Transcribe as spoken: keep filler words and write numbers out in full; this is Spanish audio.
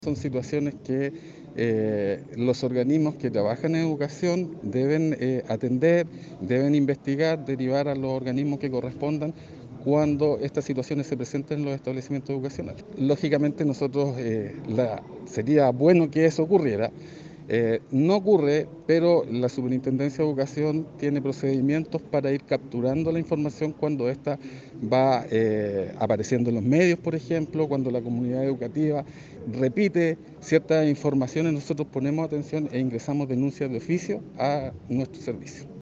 Son situaciones que eh, los organismos que trabajan en educación deben eh, atender, deben investigar, derivar a los organismos que correspondan cuando estas situaciones se presenten en los establecimientos educacionales. Lógicamente nosotros eh, la, sería bueno que eso ocurriera. Eh, no ocurre, pero la Superintendencia de Educación tiene procedimientos para ir capturando la información cuando ésta va eh, apareciendo en los medios, por ejemplo, cuando la comunidad educativa repite ciertas informaciones, nosotros ponemos atención e ingresamos denuncias de oficio a nuestro servicio.